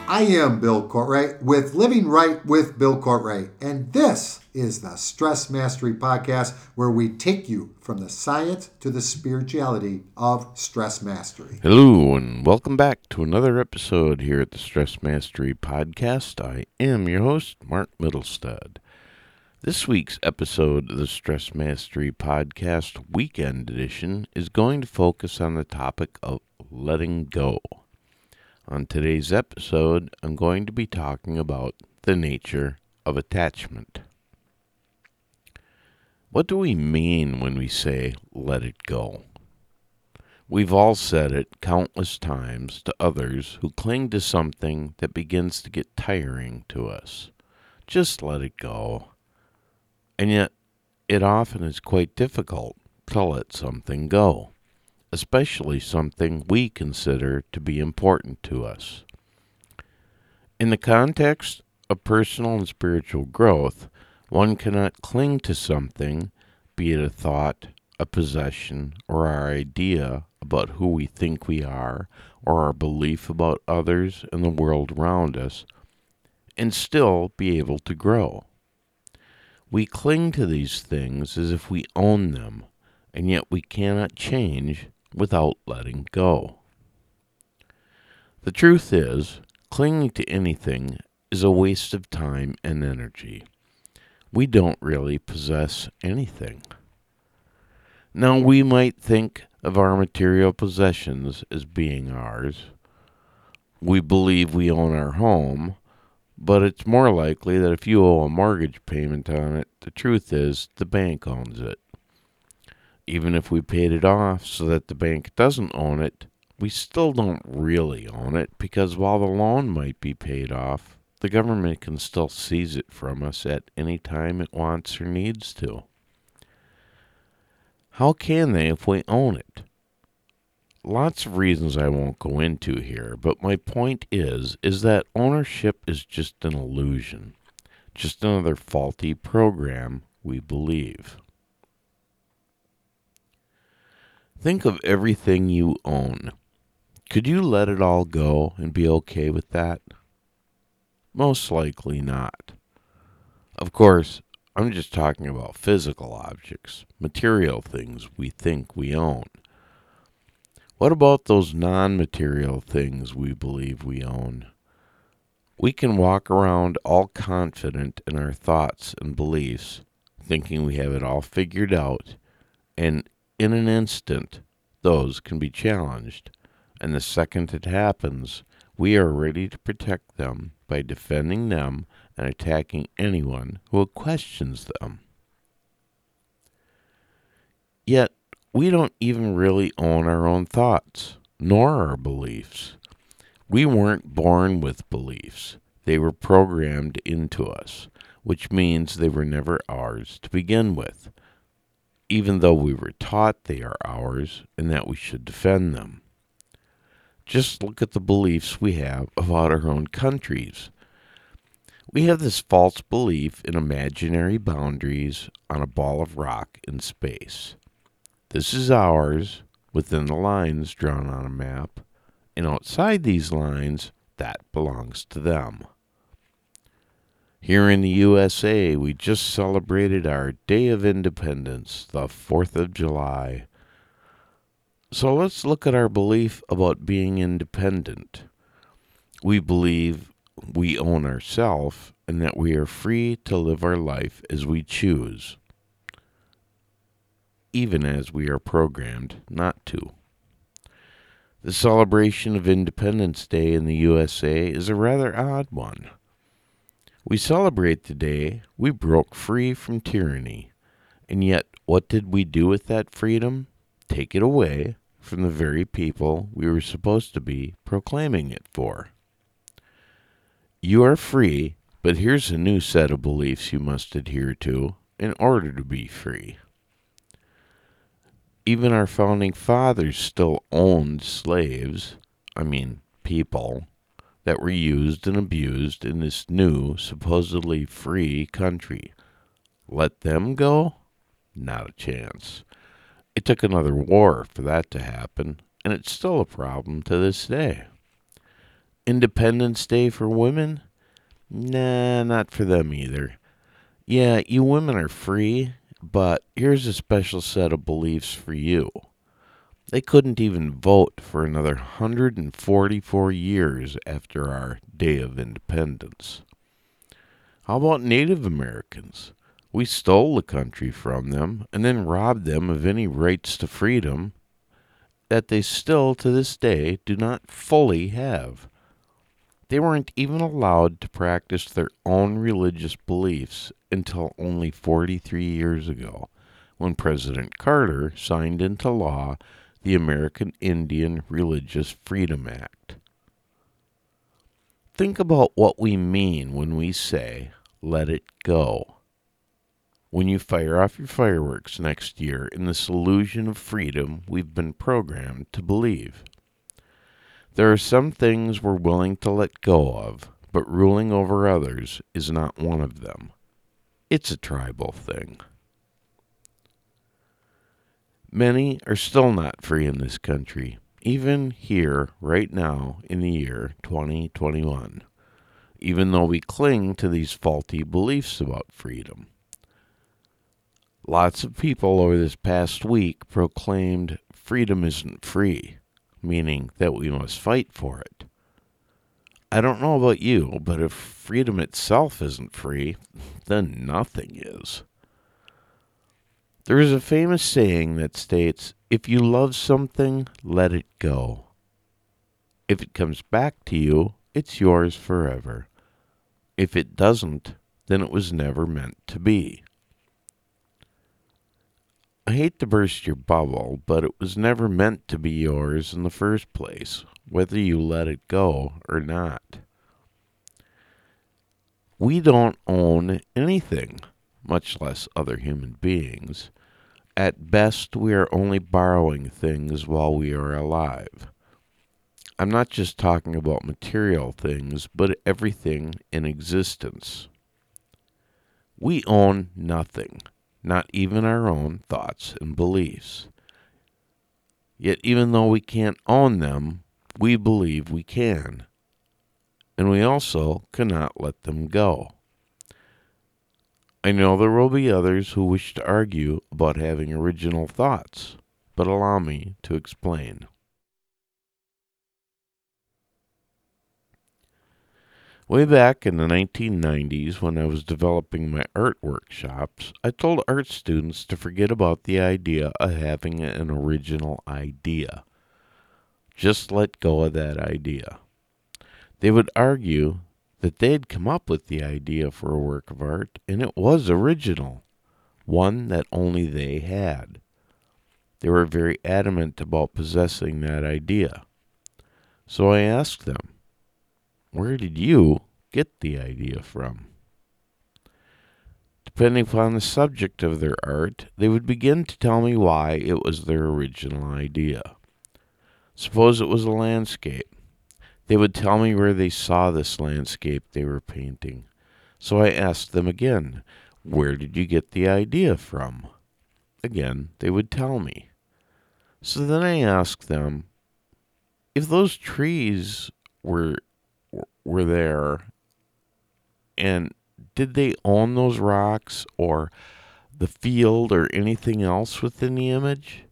I am Bill Courtwright with Living Right with Bill Courtwright, and this is the Stress Mastery Podcast, where we take you from the science to the spirituality of stress mastery. Hello, and welcome back to another episode here at the Stress Mastery Podcast. I am your host, Mark Middlestad. This week's episode of the Stress Mastery Podcast Weekend Edition is going to focus on the topic of letting go. On today's episode, I'm going to be talking about the nature of attachment. What do we mean when we say let it go? We've all said it countless times to others who cling to something that begins to get tiring to us. Just let it go. And yet, it often is quite difficult to let something go, especially something we consider to be important to us. In the context of personal and spiritual growth, one cannot cling to something, be it a thought, a possession, or our idea about who we think we are, or our belief about others and the world around us, and still be able to grow. We cling to these things as if we own them, and yet we cannot change without letting go. The truth is, clinging to anything is a waste of time and energy. We don't really possess anything. Now, we might think of our material possessions as being ours. We believe we own our home, but it's more likely that if you owe a mortgage payment on it, the truth is the bank owns it. Even if we paid it off so that the bank doesn't own it, we still don't really own it, because while the loan might be paid off, the government can still seize it from us at any time it wants or needs to. How can they if we own it? Lots of reasons I won't go into here, but my point is that ownership is just an illusion, just another faulty program we believe. Think of everything you own. Could you let it all go and be okay with that? Most likely not. Of course, I'm just talking about physical objects, material things we think we own. What about those non-material things we believe we own? We can walk around all confident in our thoughts and beliefs, thinking we have it all figured out, and in an instant, those can be challenged, and the second it happens, we are ready to protect them by defending them and attacking anyone who questions them. Yet, we don't even really own our own thoughts, nor our beliefs. We weren't born with beliefs. They were programmed into us, which means they were never ours to begin with, even though we were taught they are ours and that we should defend them. Just look at the beliefs we have about our own countries. We have this false belief in imaginary boundaries on a ball of rock in space. This is ours, within the lines drawn on a map, and outside these lines, that belongs to them. Here in the USA, we just celebrated our Day of Independence, the 4th of July. So let's look at our belief about being independent. We believe we own ourselves and that we are free to live our life as we choose, even as we are programmed not to. The celebration of Independence Day in the USA is a rather odd one. We celebrate the day we broke free from tyranny, and yet what did we do with that freedom? Take it away from the very people we were supposed to be proclaiming it for. You are free, but here's a new set of beliefs you must adhere to in order to be free. Even our founding fathers still owned slaves, people, that were used and abused in this new, supposedly free country. Let them go? Not a chance. It took another war for that to happen, and it's still a problem to this day. Independence Day for women? Nah, not for them either. Yeah, you women are free, but here's a special set of beliefs for you. They couldn't even vote for another 144 years after our Day of Independence. How about Native Americans? We stole the country from them and then robbed them of any rights to freedom that they still to this day do not fully have. They weren't even allowed to practice their own religious beliefs until only 43 years ago, when President Carter signed into law the American Indian Religious Freedom Act. Think about what we mean when we say, let it go. When you fire off your fireworks next year in this illusion of freedom we've been programmed to believe. There are some things we're willing to let go of, but ruling over others is not one of them. It's a tribal thing. Many are still not free in this country, even here, right now, in the year 2021, even though we cling to these faulty beliefs about freedom. Lots of people over this past week proclaimed freedom isn't free, meaning that we must fight for it. I don't know about you, but if freedom itself isn't free, then nothing is. There is a famous saying that states, if you love something, let it go. If it comes back to you, it's yours forever. If it doesn't, then it was never meant to be. I hate to burst your bubble, but it was never meant to be yours in the first place, whether you let it go or not. We don't own anything, much less other human beings. At best, we are only borrowing things while we are alive. I'm not just talking about material things, but everything in existence. We own nothing, not even our own thoughts and beliefs. Yet even though we can't own them, we believe we can. And we also cannot let them go. I know there will be others who wish to argue about having original thoughts, but allow me to explain. Way back in the 1990s, when I was developing my art workshops, I told art students to forget about the idea of having an original idea. Just let go of that idea. They would argue that they had come up with the idea for a work of art, and it was original, one that only they had. They were very adamant about possessing that idea. So I asked them, where did you get the idea from? Depending upon the subject of their art, they would begin to tell me why it was their original idea. Suppose it was a landscape. They would tell me where they saw this landscape they were painting. So I asked them again, where did you get the idea from? Again, they would tell me. So then I asked them, if those trees were there, and did they own those rocks or the field or anything else within the image?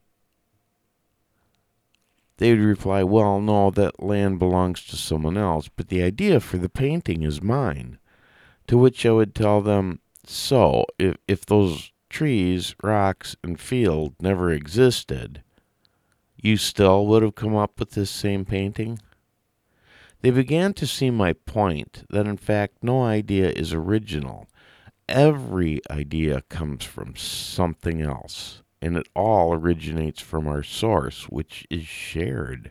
They would reply, well, no, that land belongs to someone else, but the idea for the painting is mine. To which I would tell them, so, if those trees, rocks, and field never existed, you still would have come up with this same painting? They began to see my point that in fact no idea is original. Every idea comes from something else, and it all originates from our source, which is shared.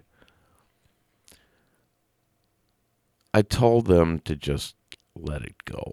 I told them to just let it go.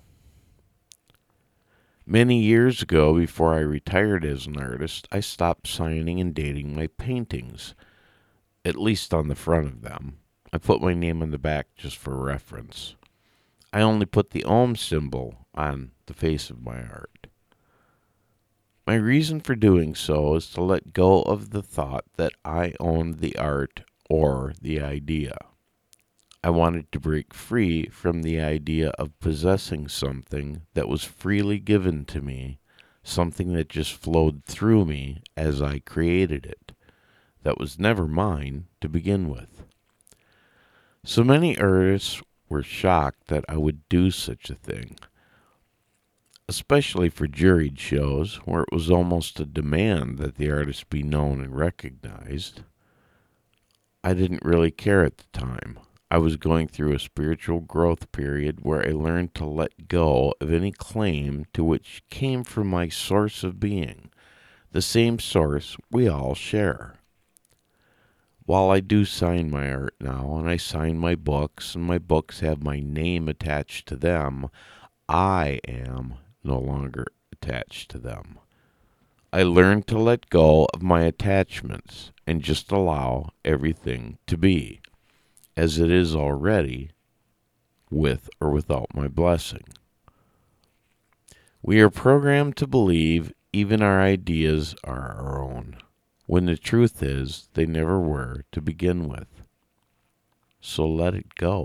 Many years ago, before I retired as an artist, I stopped signing and dating my paintings, at least on the front of them. I put my name on the back just for reference. I only put the Om symbol on the face of my art. My reason for doing so is to let go of the thought that I owned the art or the idea. I wanted to break free from the idea of possessing something that was freely given to me, something that just flowed through me as I created it, that was never mine to begin with. So many artists were shocked that I would do such a thing, especially for juried shows where it was almost a demand that the artist be known and recognized. I didn't really care at the time. I was going through a spiritual growth period where I learned to let go of any claim to which came from my source of being, the same source we all share. While I do sign my art now, and I sign my books, and my books have my name attached to them, I am no longer attached to them. I learned to let go of my attachments and just allow everything to be as it is already, with or without my blessing. We are programmed to believe even our ideas are our own, when the truth is they never were to begin with. So let it go.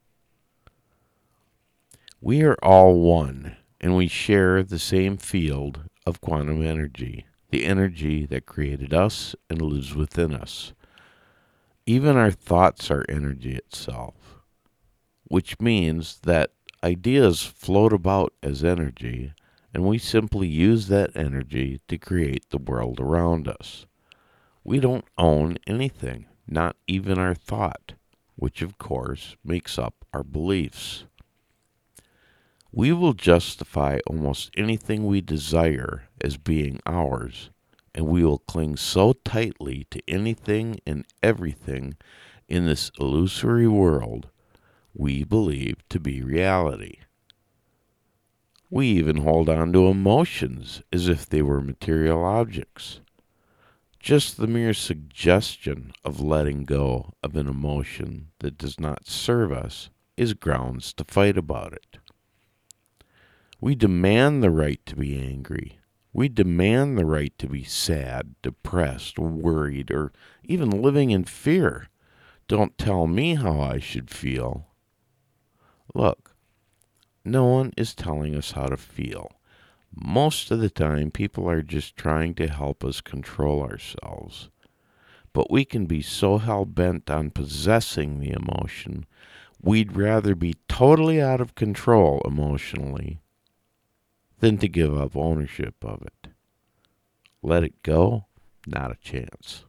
We are all one, and we share the same field of quantum energy, the energy that created us and lives within us. Even our thoughts are energy itself, which means that ideas float about as energy, and we simply use that energy to create the world around us. We don't own anything, not even our thought, which of course makes up our beliefs. We will justify almost anything we desire as being ours, and we will cling so tightly to anything and everything in this illusory world we believe to be reality. We even hold on to emotions as if they were material objects. Just the mere suggestion of letting go of an emotion that does not serve us is grounds to fight about it. We demand the right to be angry. We demand the right to be sad, depressed, worried, or even living in fear. Don't tell me how I should feel. Look, no one is telling us how to feel. Most of the time, people are just trying to help us control ourselves. But we can be so hell-bent on possessing the emotion, we'd rather be totally out of control emotionally than to give up ownership of it. Let it go? Not a chance.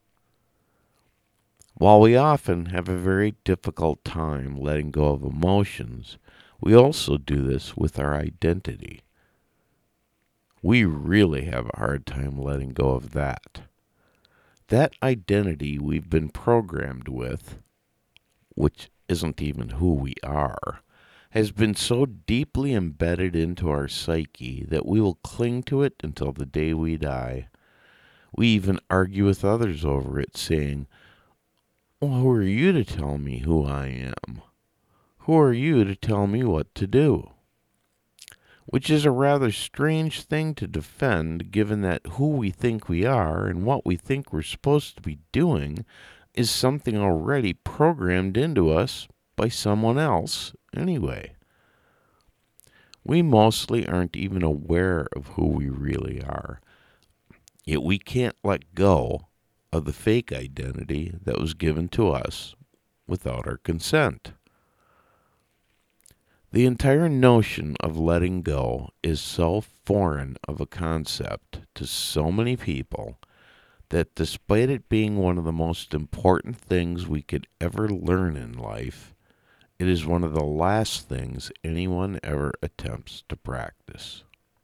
While we often have a very difficult time letting go of emotions, we also do this with our identity. We really have a hard time letting go of that. That identity we've been programmed with, which isn't even who we are, has been so deeply embedded into our psyche that we will cling to it until the day we die. We even argue with others over it, saying, "Well, who are you to tell me who I am? Who are you to tell me what to do?" Which is a rather strange thing to defend, given that who we think we are and what we think we're supposed to be doing is something already programmed into us by someone else anyway. We mostly aren't even aware of who we really are, yet we can't let go of the fake identity that was given to us without our consent. The entire notion of letting go is so foreign of a concept to so many people that despite it being one of the most important things we could ever learn in life, it is one of the last things anyone ever attempts to practice.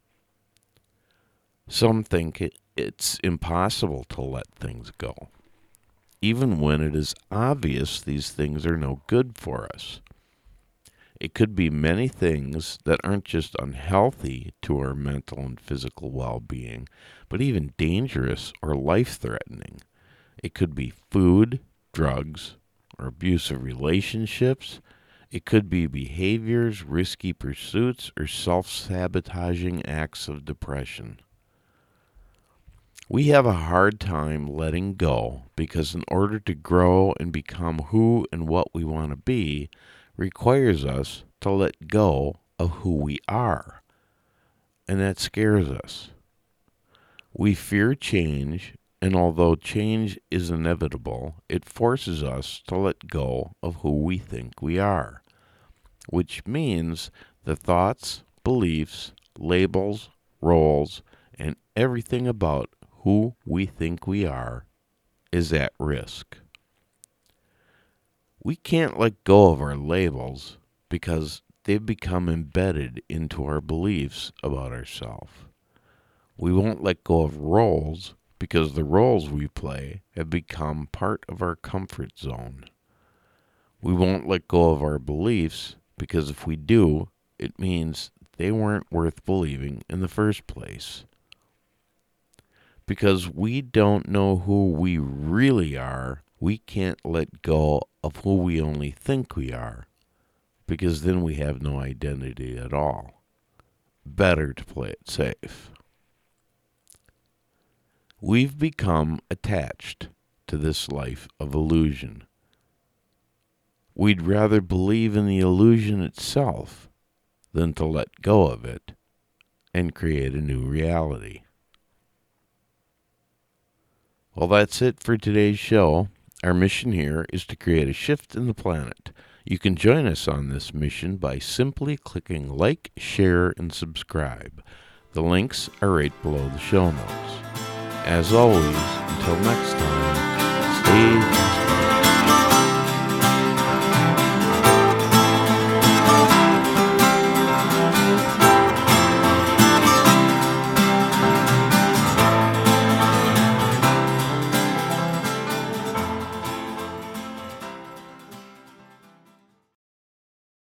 Some think it's impossible to let things go, even when it is obvious these things are no good for us. It could be many things that aren't just unhealthy to our mental and physical well-being, but even dangerous or life-threatening. It could be food, drugs, or abusive relationships. It could be behaviors, risky pursuits, or self-sabotaging acts of depression. We have a hard time letting go because in order to grow and become who and what we want to be requires us to let go of who we are. And that scares us. We fear change, and although change is inevitable, it forces us to let go of who we think we are, which means the thoughts, beliefs, labels, roles, and everything about who we think we are is at risk. We can't let go of our labels because they've become embedded into our beliefs about ourselves. We won't let go of roles because the roles we play have become part of our comfort zone. We won't let go of our beliefs because if we do, it means they weren't worth believing in the first place. Because we don't know who we really are, we can't let go of who we only think we are, because then we have no identity at all. Better to play it safe. We've become attached to this life of illusion. We'd rather believe in the illusion itself than to let go of it and create a new reality. Well, that's it for today's show. Our mission here is to create a shift in the planet. You can join us on this mission by simply clicking like, share, and subscribe. The links are right below the show notes. As always, until next time, stay